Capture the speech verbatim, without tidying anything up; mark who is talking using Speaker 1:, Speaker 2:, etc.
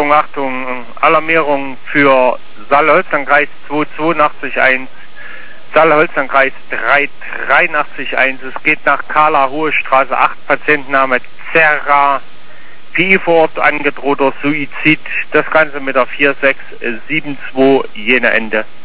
Speaker 1: Achtung, Achtung, Alarmierung für Saale-Holstein-Kreis zwei zweiundachtzig eins, Saale-Holstein-Kreis drei dreiundachtzig eins. Es geht nach Kala, Hohe Straße acht, Patientenname Zerra, P I vor Ort angedrohter Suizid. Das Ganze mit der vier sechs sieben zwei, jene Ende.